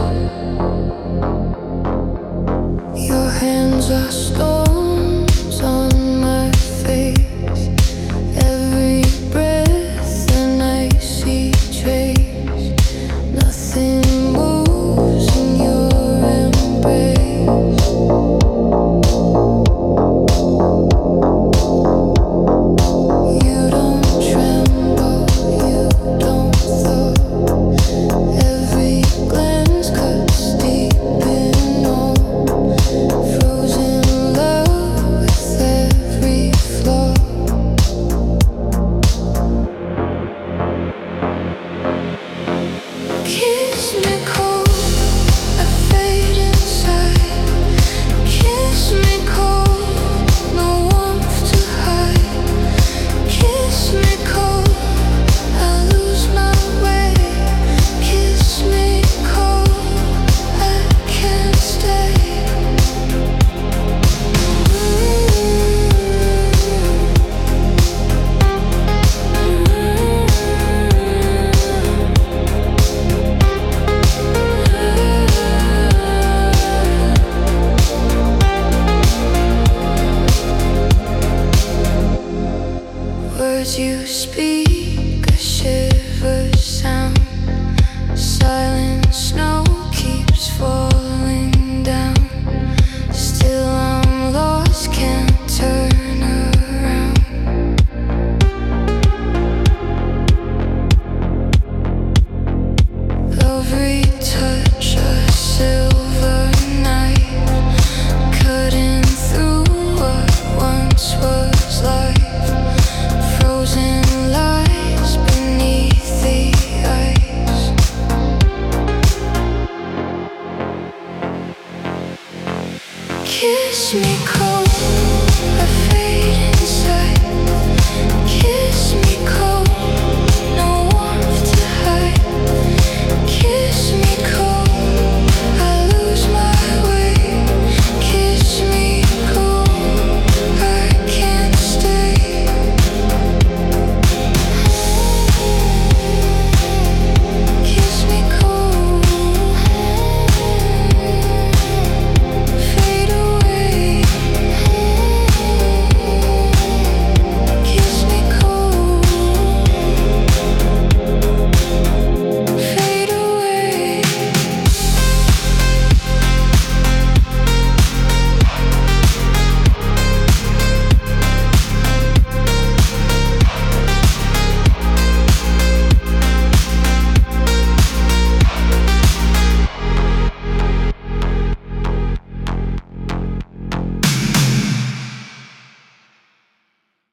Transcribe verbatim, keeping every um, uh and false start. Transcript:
Your hands are stones on my face. Every breath an icy trace. Nothing moves in your embrace. You don't tremble, you don't thaw. Every glance cuts deep in all. Frozen love with every flaw. Kiss me cold, I fade inside. Kiss me cold, no warmth to hide. Kiss me cold, I lose my way. Kiss me cold, I can't stay. Words you speak, a shiver sound. Silent snow keeps falling down. Still I'm lost, can't turn around. Love retouch, a silver knife, cutting through what once was life. Frozen lies beneath the ice. Kiss me cold.